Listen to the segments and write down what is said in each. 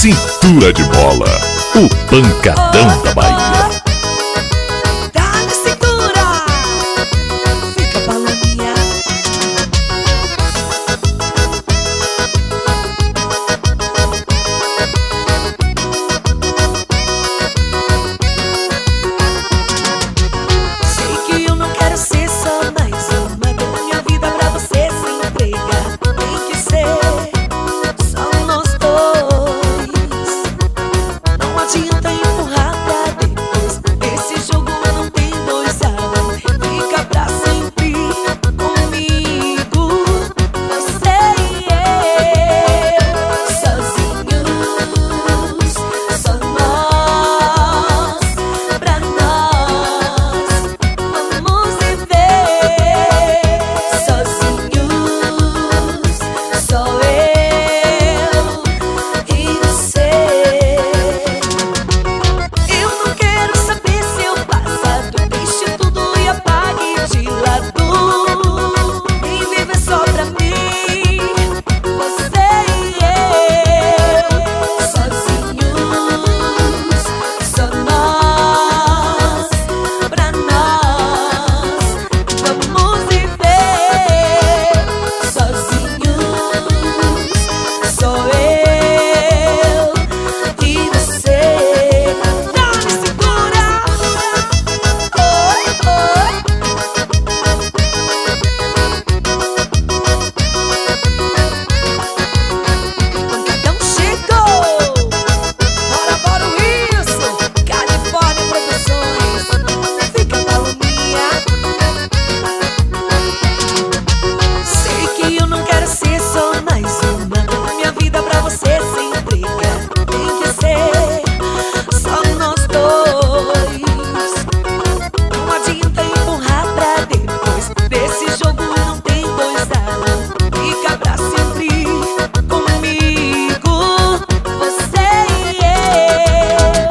Cintura de Bola, o pancadão da Bahia. Dá na cintura, fica balaninha. Sei que eu não quero ser só mais uma da minha vida pra você se entregar. Tem que ser só nós dois. Não adianta empurrar pra depois. Esse jogo não tem dois a um. Fica pra sempre comigo, você e eu. Sozinhos, só nós, pra nós. Vamos viver sozinhos, só eu e você. Eu não quero saber seu passado. Deixe tudo e apague de lado. Vem viver só pra mim, você e eu. Sozinhos, só nós, pra nós. Vamos viver sozinhos, só eu e você. Dá na cintura, oi, oi. Pancadão chegou. Bora, bora, Wilson. Califórnia Produções. Fica baloninha. Sei que eu não quero ser só mais uma da minha vida pra você se entregar. Tem que ser só nós dois. Não adianta empurrar pra depois. Desse jogo não tem dois a um. Fica pra sempre comigo, você e eu.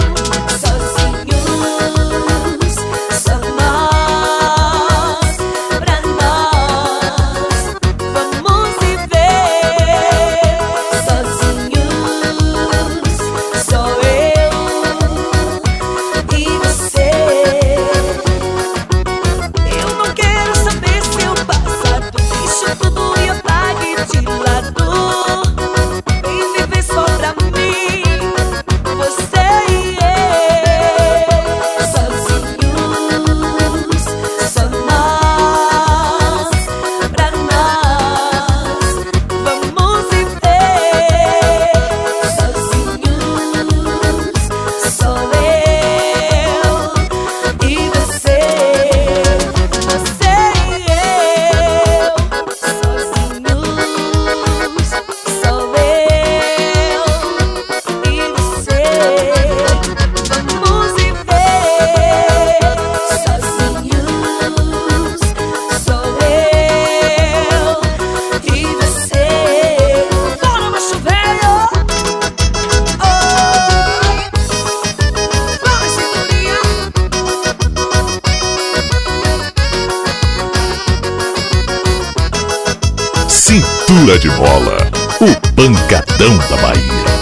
Sozinhos, só nós, pra nós. Vamos viver sozinhos, só eu e você. Eu não quero saber seu passado. Deixe tudo e apague de lado. Vem viver só pra mim, você e eu. Sozinhos, só nós, pra nós. Vamos viver sozinhos, só eu e você. Você e eu. Sozinhos, só eu e você. Vamos viver sozinhos, só eu e você. Bora, macho velho. Oi, bora, cinturinha. Cintura de Bola, o pancadão da Bahia.